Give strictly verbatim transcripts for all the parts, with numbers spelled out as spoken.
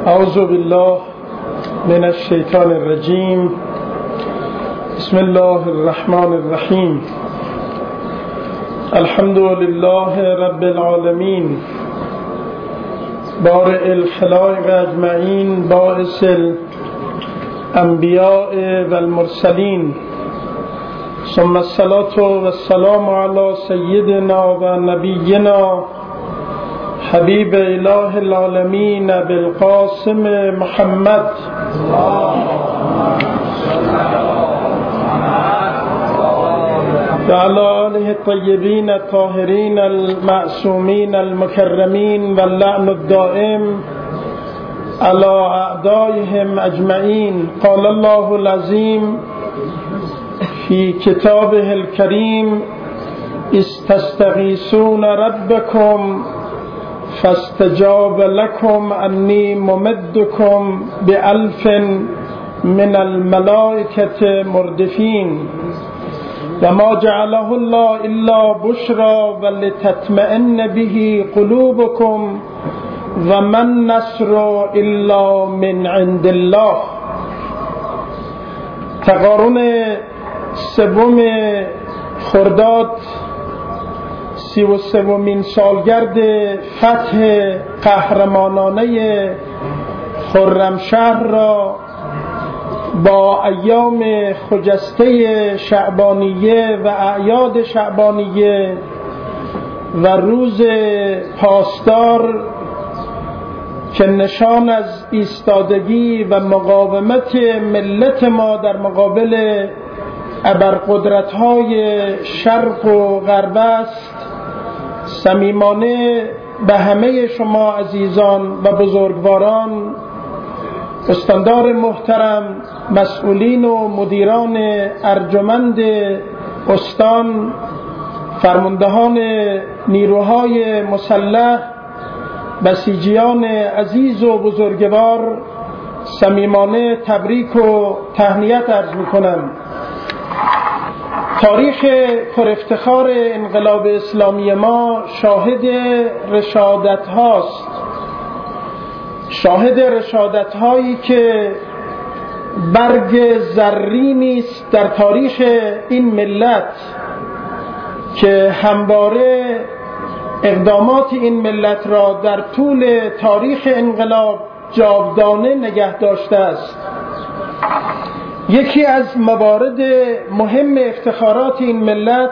اعوذ بالله من الشیطان الرجیم. بسم الله الرحمن الرحیم. الحمد لله رب العالمین، بارئ الخلائق اجمعین، باعث الانبیاء والمرسلین، ثم الصلاة والسلام علی سیدنا و نبینا حبیب اله العالمین بالقاسم محمد وعلى آله الطيبين الطاهرين المعصومين المكرمين واللعن الدائم على أعدائهم أجمعين. قال الله العظيم في كتابه الكريم: استستغيثون ربكم فاستجاب لكم أني ممدكم بألف من الملائكة مردفين وما جعله الله إلا بشرى ولتطمئن به قلوبكم وما النصر إلا من عند الله. تقارن سوم خرداد سی و سومین سالگرد فتح قهرمانانه خرمشهر را با ایام خجسته شعبانیه و اعیاد شعبانیه و روز پاسدار که نشان از ایستادگی و مقاومت ملت ما در مقابل ابرقدرت‌های شرق و غرب است، صمیمانه به همه شما عزیزان و بزرگواران، استاندار محترم، مسئولین و مدیران ارجمند استان، فرماندهان نیروهای مسلح، بسیجیان عزیز و بزرگوار، صمیمانه تبریک و تهنیت عرض می‌کنم. تاریخ پر افتخار انقلاب اسلامی ما شاهد رشادت هاست، شاهد رشادت هایی که برگ زرینی است در تاریخ این ملت که همواره اقدامات این ملت را در طول تاریخ انقلاب جاودانه نگه داشته است. یکی از موارد مهم افتخارات این ملت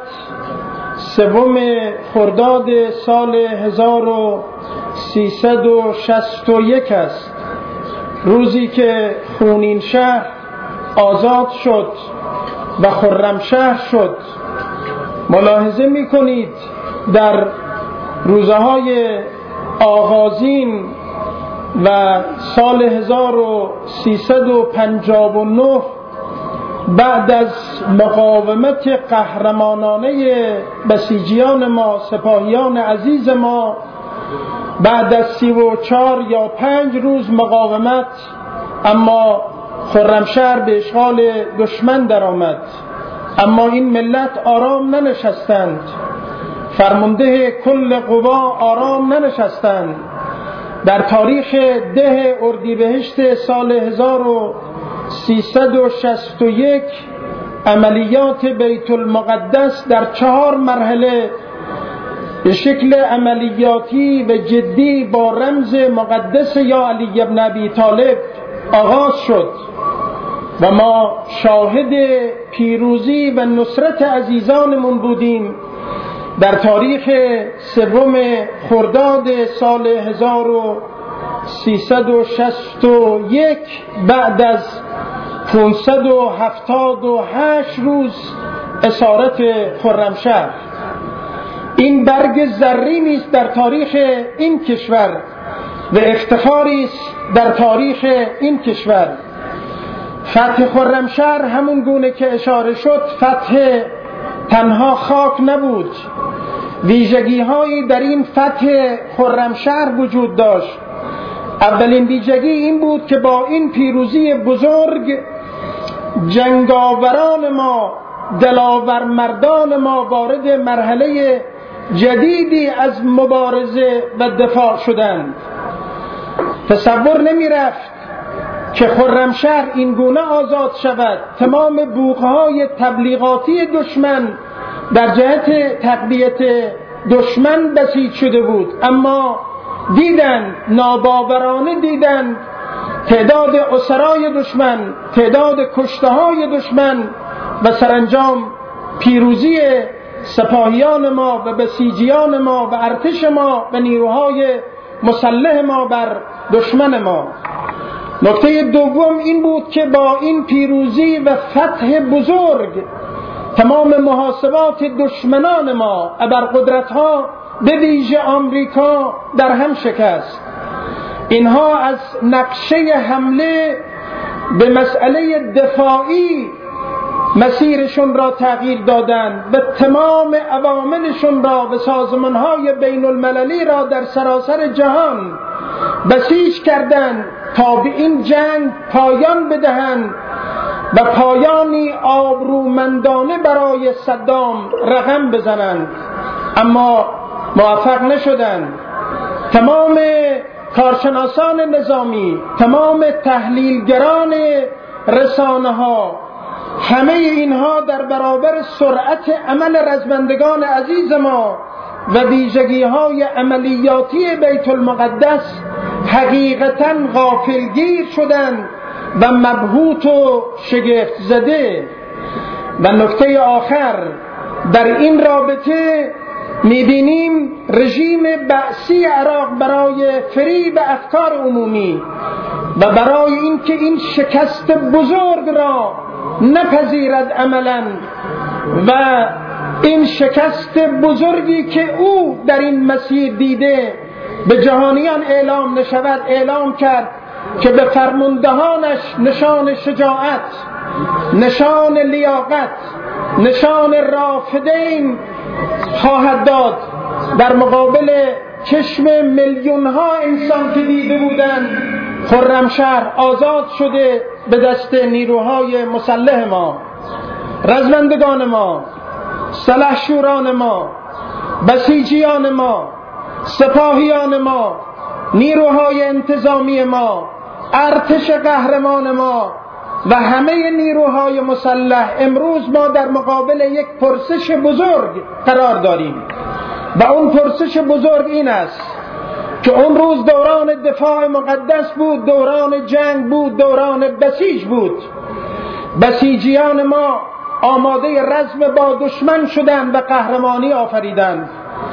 سوم خرداد سال هزار و سیصد و شصت و یک است، روزی که خونین شهر آزاد شد و خرمشهر شد. ملاحظه می کنید در روزهای آغازین و سال هزار و سیصد و پنجاه و نه بعد از مقاومت قهرمانانه بسیجیان ما، سپاهیان عزیز ما، بعد از سی و چهار یا پنج روز مقاومت، اما خرمشهر به اشغال دشمن در آمد. اما این ملت آرام ننشستند، فرمانده کل قوا آرام ننشستند. در تاریخ ده اردیبهشت سال هزار و سیصد و شصت و یک عملیات بیت المقدس در چهار مرحله به شکل عملیاتی و جدی با رمز مقدس یا علی ابن ابی طالب آغاز شد و ما شاهد پیروزی و نصرت عزیزانمون بودیم. در تاریخ سوم خرداد سال هزار و سیصد و شصت و یک بعد از پانصد و هفتاد و هشت روز اسارت خرمشهر، این برگ زرینی است در تاریخ این کشور و افتخاری است در تاریخ این کشور. فتح خرمشهر همون گونه که اشاره شد فتح تنها خاک نبود، ویژگی هایی در این فتح خرمشهر وجود داشت. اولین ویژگی این بود که با این پیروزی بزرگ جنگاوران ما، دلاور مردان ما وارد مرحله جدیدی از مبارزه و دفاع شدند. تصور نمی رفت که خرمشهر این گونه آزاد شود. تمام بوقهای تبلیغاتی دشمن در جهت تقویت دشمن بسیج شده بود، اما دیدن، ناباورانه دیدن تعداد اسرای دشمن، تعداد کشته های دشمن و سرانجام پیروزی سپاهیان ما و بسیجیان ما و ارتش ما و نیروهای مسلح ما بر دشمن ما. نکته دوم این بود که با این پیروزی و فتح بزرگ تمام محاسبات دشمنان ما ابرقدرت‌ها به ویژه آمریکا در هم شکست. اینها از نقشه حمله به مسئله دفاعی مسیرشون را تغییر دادند و تمام عواملشون را و سازمان‌های بین المللی را در سراسر جهان بسیج کردند تا به این جنگ پایان بدهند و پایانی آبرومندانه برای صدام رقم بزنند، اما موفق نشدند. تمام کارشناسان نظامی، تمام تحلیلگران رسانه ها، همه اینها در برابر سرعت عمل رزمندگان عزیز ما و ویژگی های عملیاتی بیت المقدس حقیقتاً غافلگیر شدند و مبهوت و شگفت زده. و نکته آخر در این رابطه میبینیم رژیم بعثی عراق برای فریب افکار عمومی و برای اینکه این شکست بزرگ را نپذیرد عملاً و این شکست بزرگی که او در این مسیر دیده به جهانیان اعلام نشود، اعلام کرد که به فرماندهانش نشان شجاعت، نشان لیاقت، نشان رافدین خواهد داد در مقابل چشم میلیون ها انسان که دیده بودند خرمشهر آزاد شده به دست نیروهای مسلح ما. رزمندگان ما، سلحشوران ما، بسیجیان ما، سپاهیان ما، نیروهای انتظامی ما، ارتش قهرمان ما و همه نیروهای مسلح، امروز ما در مقابل یک پرسش بزرگ قرار داریم و اون پرسش بزرگ این است که اون روز دوران دفاع مقدس بود، دوران جنگ بود، دوران بسیج بود. بسیجیان ما آماده رزم با دشمن شدند و قهرمانی آفریدند.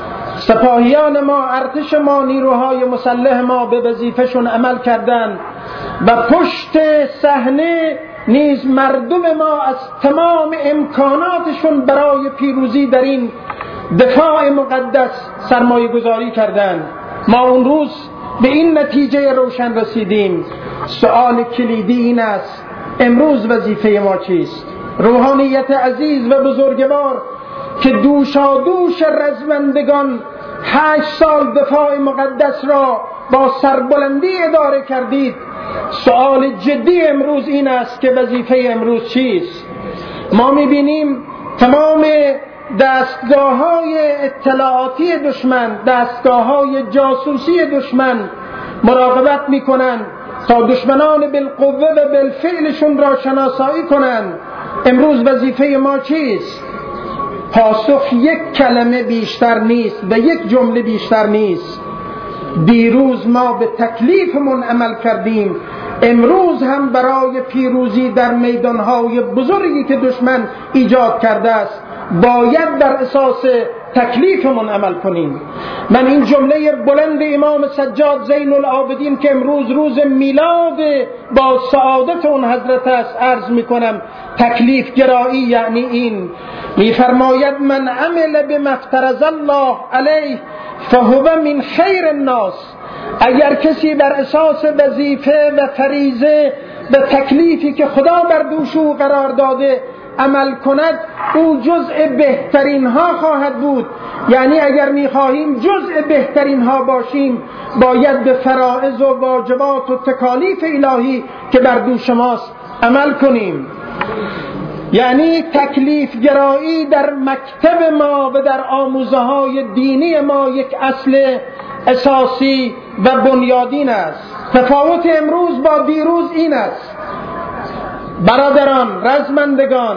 سپاهیان ما، ارتش ما، نیروهای مسلح ما به وظیفه‌شون عمل کردند و پشت صحنه نیز مردم ما از تمام امکاناتشون برای پیروزی در این دفاع مقدس سرمایه گذاری کردند. ما اون روز به این نتیجه روشن رسیدیم. سؤال کلیدی این است: امروز وظیفه ما چیست؟ روحانیت عزیز و بزرگوار که دوشادوش رزمندگان هشت سال دفاع مقدس را با سربلندی اداره کردید، سؤال جدی امروز این است که وظیفه امروز چیست؟ ما میبینیم تمام دستگاه‌های اطلاعاتی دشمن، دستگاه‌های جاسوسی دشمن مراقبت میکنند تا دشمنان بالقوه و بالفعلشون را شناسایی کنند. امروز وظیفه ما چیست؟ پاسخ یک کلمه بیشتر نیست و یک جمله بیشتر نیست. دیروز ما به تکلیفمون عمل کردیم، امروز هم برای پیروزی در میدانهای بزرگی که دشمن ایجاد کرده است باید در اساس تکلیفمون عمل کنیم. من این جمله بلند امام سجاد زین العابدین که امروز روز میلاد با سعادت اون حضرت است عرض میکنم. تکلیف گرایی یعنی این، میفرماید من عمل بما افترض الله علیه فهو من خیر الناس. اگر کسی بر اساس وظیفه و فریضه و تکلیفی که خدا بر دوش او قرار داده عمل کند، او جزء بهترین ها خواهد بود. یعنی اگر میخواهیم جزء بهترین ها باشیم باید به فرائض و واجبات و تکالیف الهی که بر دوش ماست عمل کنیم. یعنی تکلیف گرایی در مکتب ما و در آموزه های دینی ما یک اصل اساسی و بنیادین است. تفاوت امروز با دیروز این است برادران، رزمندگان،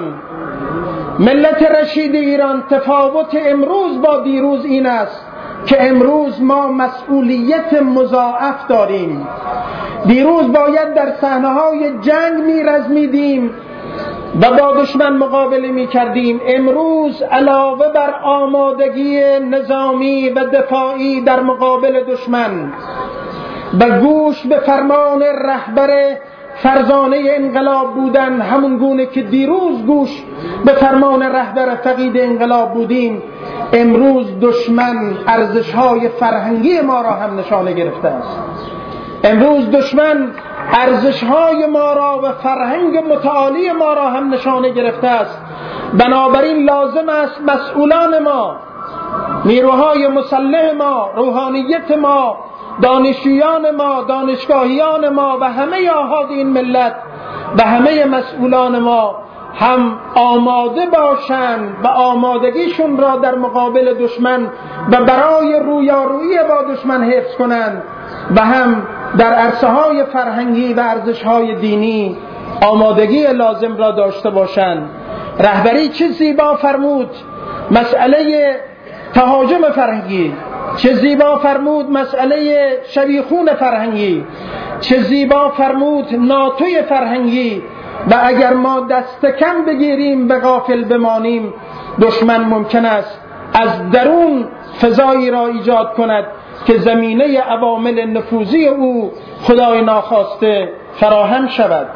ملت رشید ایران، تفاوت امروز با دیروز این است که امروز ما مسئولیت مضاعف داریم. دیروز باید در صحنه‌های جنگ می‌رزمیدیم و با دشمن مقابله می‌کردیم. امروز علاوه بر آمادگی نظامی و دفاعی در مقابل دشمن و گوش به فرمان رهبر فرزانه انقلاب بودن، همون گونه که دیروز گوش به فرمان رهبر فقید انقلاب بودیم، امروز دشمن ارزش‌های فرهنگی ما را هم نشانه گرفته است. امروز دشمن ارزش‌های ما را و فرهنگ متعالی ما را هم نشانه گرفته است. بنابراین لازم است مسئولان ما، نیروهای مسلح ما، روحانیت ما، دانشجویان ما، دانشگاهیان ما و همه آحاد این ملت و همه مسئولان ما هم آماده باشند و آمادگیشون را در مقابل دشمن و برای رویارویی با دشمن حفظ کنند و هم در عرصه‌های فرهنگی و ارزش‌های دینی آمادگی لازم را داشته باشند. رهبری چه زیبا فرمود مسئله تهاجم فرهنگی، چه زیبا فرمود مسئله شبیخون فرهنگی، چه زیبا فرمود ناتوی فرهنگی. و اگر ما دست کم بگیریم به غافل بمانیم، دشمن ممکن است از درون فضایی را ایجاد کند که زمینه عوامل نفوذی او خدای ناخواسته فراهم شود.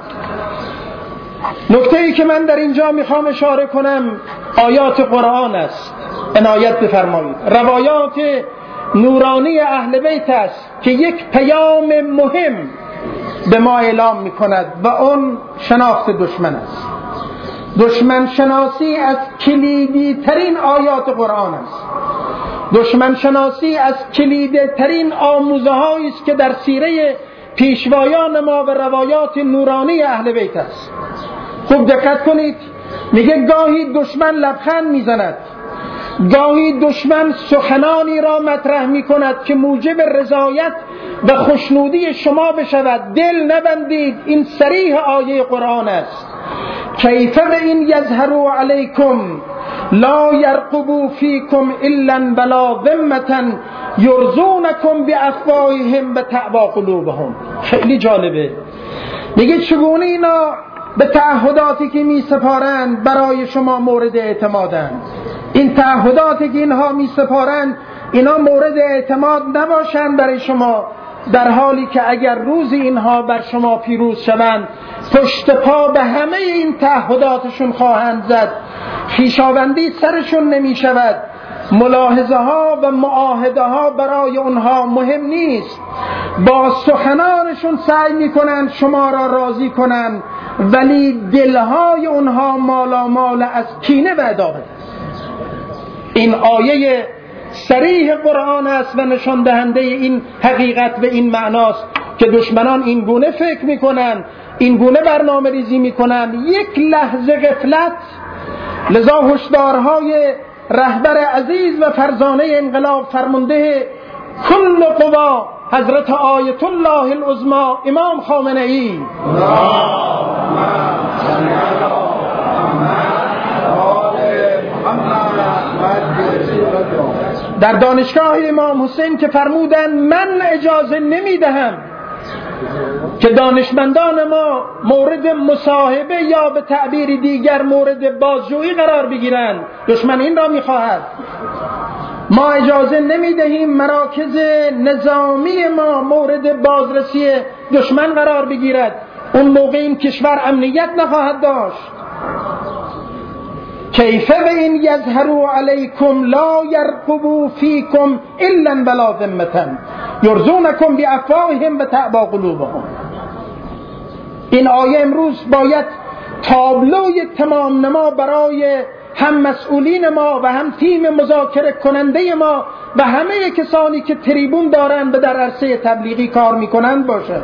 نکته‌ای که من در اینجا میخوام اشاره کنم آیات قرآن است. عنایت بفرمایید. روایات نورانی اهل بیت است که یک پیام مهم به ما اعلام میکند و اون شناخت دشمن است. دشمن شناسی از کلیدی ترین آیات قرآن است. دشمن شناسی از کلیدی ترین آموزه هایی است که در سیره پیشوایان ما و روایات نورانی اهل بیت است. خوب دقت کنید، میگه گاهی دشمن لبخند میزند، گاهی دشمن سخنانی را مطرح میکند که موجب رضایت و خوشنودی شما بشود. دل نبندید، این صریح آیه قرآن است. کیف این یظهروا علیکم لا یرقبوا فیکم الا ولا ذمة یرضونکم بافواههم و تعبا قلوبهم. خیلی جالبه. میگه چگونه اینا به تعهداتی که می سپارند برای شما مورد اعتمادند. این تعهداتی که اینها می سپارند اینا مورد اعتماد نباشند برای شما، در حالی که اگر روز اینها بر شما پیروز شوند پشت پا به همه این تعهداتشون خواهند زد. خویشاوندی سرشون نمی شود. ملاحظه ها و معاهده ها برای اونها مهم نیست. با سخنانشون سعی می کنند شما را راضی کنند، ولی دلهای اونها مالامال از کینه و عداوت. این آیه صریح قرآن است و نشان دهنده این حقیقت و این معناست که دشمنان این گونه فکر میکنن، این گونه برنامه ریزی میکنن. یک لحظه غفلت. لذا هشدارهای رهبر عزیز و فرزانه انقلاب فرمانده کل قوا حضرت آیت الله العظمی امام خامنه ای در دانشگاه امام حسین که فرمودن من اجازه نمیدهم که دانشمندان ما مورد مصاحبه یا به تعبیر دیگر مورد بازجویی قرار بگیرند. دشمن این را میخواهد. ما اجازه نمیدهیم مراکز نظامی ما مورد بازرسی دشمن قرار بگیرد. اون موقع این کشور امنیت نخواهد داشت. کیف و این یظهروا علیکم لا یرقبوا فیکم الا ولا ذمة یرضونکم بافواههم و تعبا قلوبهم. این آیه امروز باید تابلوی تمام نما برای هم مسئولین ما و هم تیم مذاکره کننده ما و همه کسانی که تریبون دارند و در عرصه تبلیغی کار میکنند باشد.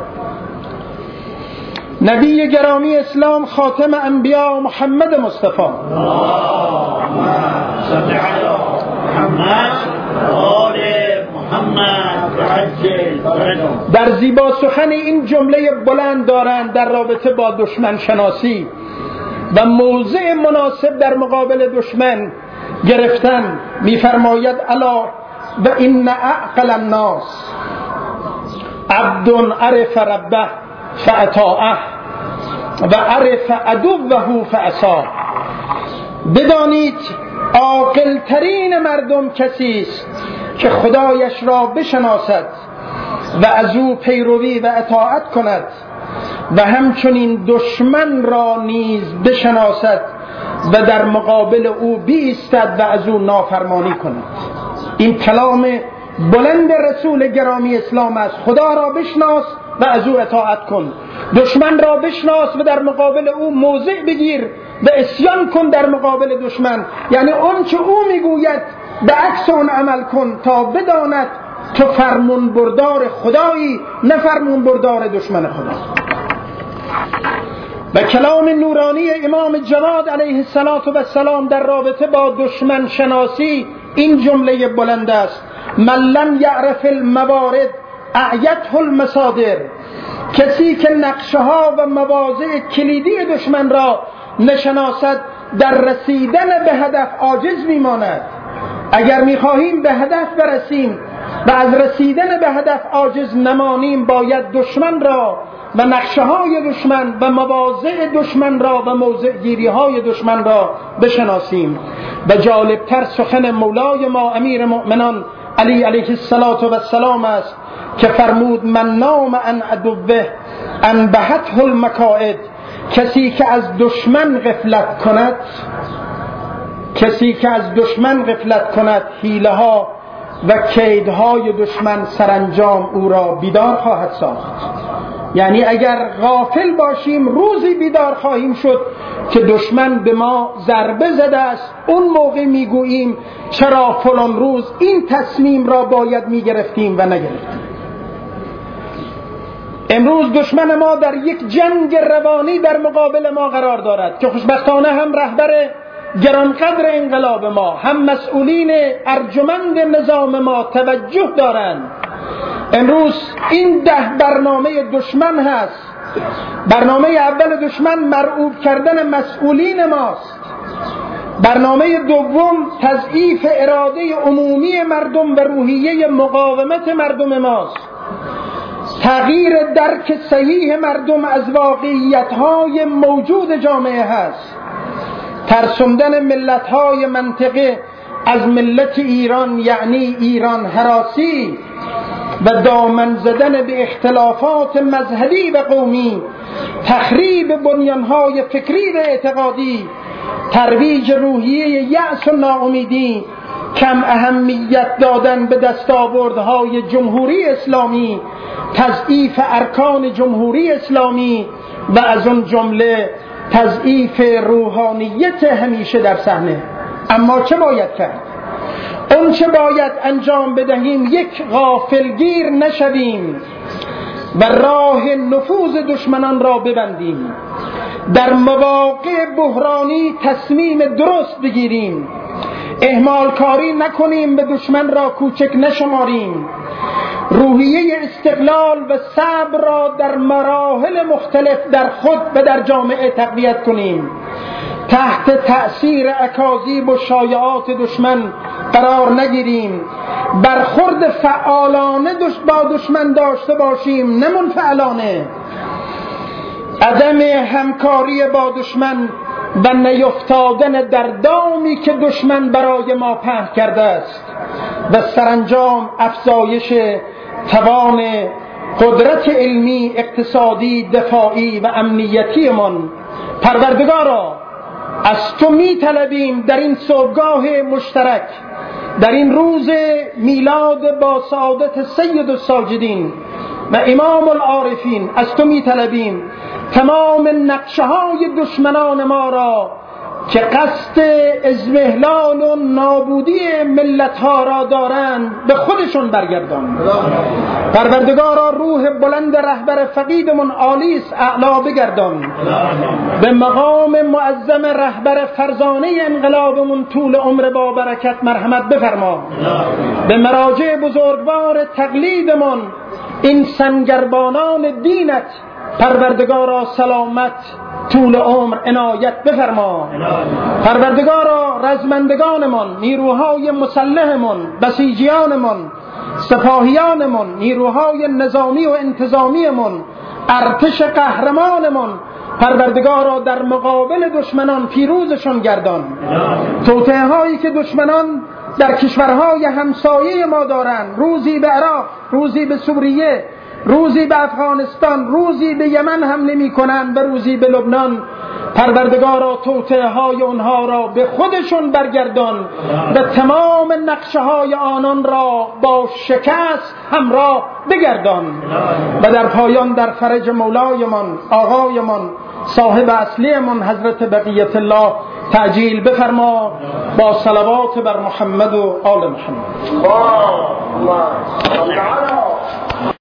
نبی گرامی اسلام خاتم انبیا محمد مصطفی اللهم صل علی محمد و آل محمد در زیبا سخن این جمله بلند دارند در رابطه با دشمن شناسی و موضع مناسب در مقابل دشمن گرفتن. میفرماید الا و ان اعقل الناس عبد عرف ربه فاطاعه و عرف عدوه فعصاه. بدانید عاقل ترین مردم کسی است که خدایش را بشناسد و از او پیروی و اطاعت کند و همچنین دشمن را نیز بشناسد و در مقابل او بایستد و از او نافرمانی کند. این کلام بلند رسول گرامی اسلام است. خدا را بشناس و از او اطاعت کن، دشمن را بشناس و در مقابل او موضع بگیر و عصیان کن در مقابل دشمن. یعنی اون چه او میگوید به عکس اون عمل کن تا بداند تو فرمون بردار خدایی، نه فرمون بردار دشمن خدا. و کلام نورانی امام جواد علیه السلام در رابطه با دشمن شناسی این جمله بلند است: من لم یعرف الموارد اعیته المصادر. کسی که نقشه ها و مواضع کلیدی دشمن را نشناسد در رسیدن به هدف عاجز میماند. اگر میخواهیم به هدف برسیم و از رسیدن به هدف عاجز نمانیم، باید دشمن را و نقشه های دشمن و مواضع دشمن را و موضع گیری های دشمن را بشناسیم. و جالبتر سخن مولای ما امیر مؤمنان علی علیه السلام است که فرمود من نام عن عدوه انبهته المکائد. کسی که از دشمن غفلت کند کسی که از دشمن غفلت کند حیله ها و کیدهای دشمن سرانجام او را بیدار خواهد ساخت. یعنی اگر غافل باشیم روزی بیدار خواهیم شد که دشمن به ما ضربه زده است. اون موقع میگوییم چرا فلان روز این تصمیم را باید میگرفتیم و نگرفتیم. امروز دشمن ما در یک جنگ روانی در مقابل ما قرار دارد که خوشبختانه هم رهبر گرانقدر انقلاب ما هم مسئولین ارجمند نظام ما توجه دارند. امروز این ده برنامه دشمن هست. برنامه اول دشمن مرعوب کردن مسئولین ماست. برنامه دوم تضعیف اراده عمومی مردم و روحیه مقاومت مردم ماست. تغییر درک صحیح مردم از واقعیت‌های موجود جامعه هست. ترسوندن ملت‌های منطقه از ملت ایران یعنی ایران هراسی و دامن زدن به اختلافات مذهبی و قومی، تخریب بنیان‌های فکری و اعتقادی، ترویج روحیه یأس و ناامیدی، کم اهمیت دادن به دستاوردهای جمهوری اسلامی، تضعیف ارکان جمهوری اسلامی و از اون جمله تضعیف روحانیت همیشه در صحنه. اما چه باید کرد؟ اون چه باید انجام بدهیم یک غافلگیر نشویم و راه نفوذ دشمنان را ببندیم. در مواقع بحرانی تصمیم درست بگیریم. اهمال کاری نکنیم، به دشمن را کوچک نشماریم. روحیه استقلال و صبر را در مراحل مختلف در خود و در جامعه تقویت کنیم. تحت تأثیر اکاذیب و شایعات دشمن قرار نگیریم. برخورد فعالانه با دشمن داشته باشیم، نه منفعلانه. عدم همکاری با دشمن و نیفتادن در دامی که دشمن برای ما پهن کرده است و سرانجام افزایش توان قدرت علمی، اقتصادی، دفاعی و امنیتی من. پروردگارا از تو می طلبیم در این صبحگاه مشترک، در این روز میلاد با سعادت سید الساجدین و امام العارفین، از تو می طلبیم تمام نقشه های دشمنان ما را که قصد اضمحلال و نابودی ملت ها را دارند به خودشون برگردان. پروردگارا روح بلند رهبر فقیدمون عالیس اعلا بگردان. به مقام معظم رهبر فرزانه انقلابمون طول عمر با برکت مرحمت بفرما. به مراجع بزرگوار تقلیدمون این سنگربانان دینت پروردگارا سلامت طول عمر عنایت بفرما. پروردگارا رزمندگانمون، نیروهای مسلحمون، بسیجیانمون، سپاهیانمون، نیروهای نظامی و انتظامیمون، ارتش قهرمانمون، پروردگارا در مقابل دشمنان پیروزشون گردان. توطئه هایی که دشمنان در کشورهای همسایه ما دارن، روزی به عراق، روزی به سوریه، روزی به افغانستان، روزی به یمن حمله میکنن، به روزی به لبنان، پروردگارا توطئه های اونها را به خودشون برگردان و تمام نقشه های آنان را با شکست همراه بگردان. و در پایان در فرج مولایمان آقایمان صاحب اصلیمان حضرت بقیت الله تعجیل بفرما با صلوات بر محمد و آل محمد.